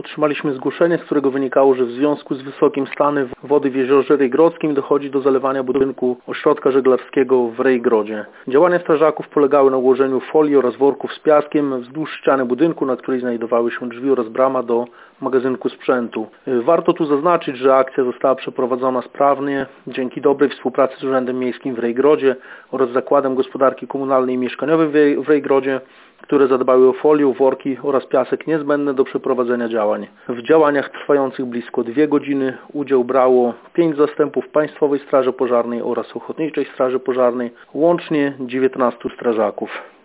otrzymaliśmy zgłoszenie, z którego wynikało, że w związku z wysokim stanem wody w jeziorze Rejgrodzkim dochodzi do zalewania budynku ośrodka żeglarskiego w Rejgrodzie. Działania strażaków polegały na ułożeniu folii oraz worków z piaskiem wzdłuż ściany budynku, na której znajdowały się drzwi oraz brama do magazynku sprzętu. Warto tu zaznaczyć, że akcja została przeprowadzona sprawnie dzięki dobrej współpracy z Urzędem Miejskim w Rejgrodzie oraz Zakładem Gospodarki Komunalnej i Mieszkaniowej w Rejgrodzie, które zadbały o folię, worki oraz piasek niezbędne do przeprowadzenia działań. W działaniach trwających blisko 2 godziny udział brało 5 zastępów Państwowej Straży Pożarnej oraz Ochotniczej Straży Pożarnej, łącznie 19 strażaków.